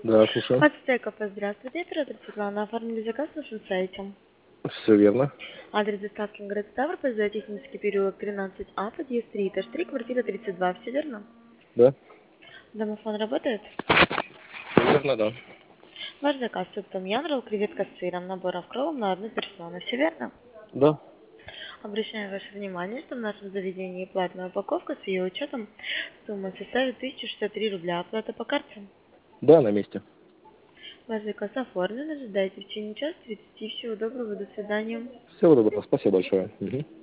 Да, слушаю. Подстеков, здравствуйте, оператор Светлана. Оформили заказ на нашем сайте. Все верно. Адрес доставки город Ставрополь, зоотехнический переулок 13А, подъезд 3, этаж 3, квартира 32. Все верно? Да? Домофон работает? Все верно, да. Ваш заказ суп том ям, ролл, креветка с сыром, набор кровом на одну персону. Все верно? Да. Обращаем ваше внимание, что в нашем заведении платная упаковка с ее учетом сумма составит 1063 рубля. Оплата по карте. Да, на месте. Ваш заказ оформлен. Ожидайте в течение часа 30. Всего доброго. До свидания. Всего доброго. Спасибо большое. Мгм.